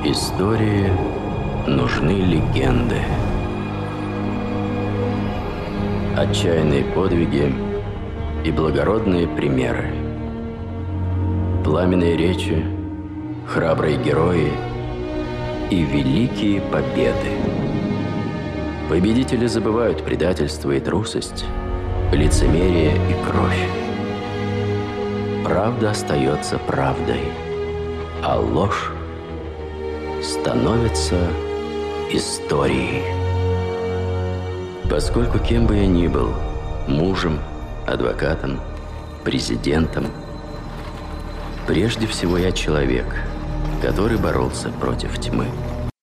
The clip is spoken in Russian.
Истории нужны легенды. Отчаянные подвиги и благородные примеры. Пламенные речи, храбрые герои и великие победы. Победители забывают предательство и трусость, лицемерие и кровь. Правда остается правдой, а ложь становится историей. Поскольку кем бы я ни был, мужем, адвокатом, президентом, прежде всего я человек, который боролся против тьмы.